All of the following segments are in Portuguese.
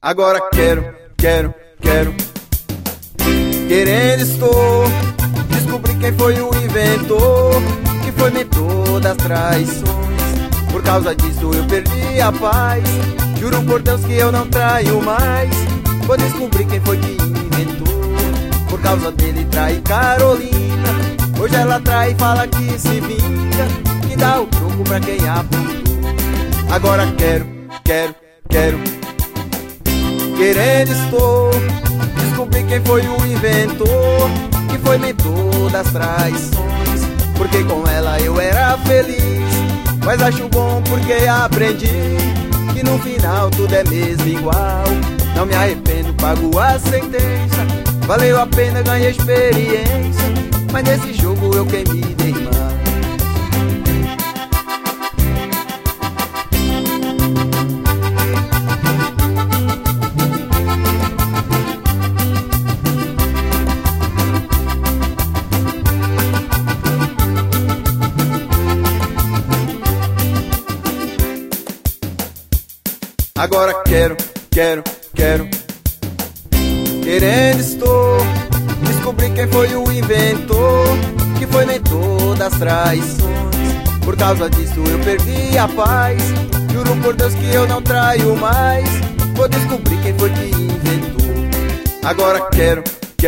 Agora quero, querendo estou descobrir quem foi o inventor, que foi mentor das traições. Por causa disso eu perdi a paz. Juro por Deus que eu não traio mais. Vou descobrir quem foi que inventou. Por causa dele trai Carolina. Hoje ela trai e fala que se vinga, que dá o troco pra quem apontou. Agora quero, querendo estou descobrir quem foi o inventor, que foi mentor das traições. Porque com ela eu era feliz, mas acho bom porque aprendi que no final tudo é mesmo igual. Não me arrependo, pago a sentença. Valeu a pena, ganhei experiência, mas nesse jogo eu quem me dei mal. Agora quero, querendo estou descobrir quem foi o inventor, que foi mentor das traições. Por causa disso eu perdi a paz. Juro por Deus que eu não traio mais. Vou descobrir quem foi que inventou. Agora quero,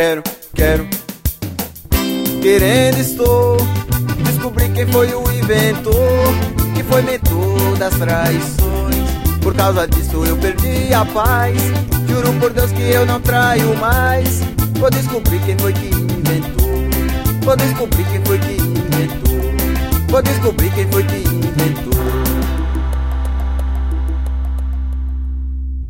querendo estou descobrir quem foi o inventor, que foi mentor das traições. Por causa disso eu perdi a paz. Juro por Deus que eu não traio mais. Vou descobrir quem foi que inventou. Vou descobrir quem foi que inventou. Vou descobrir quem foi que inventou.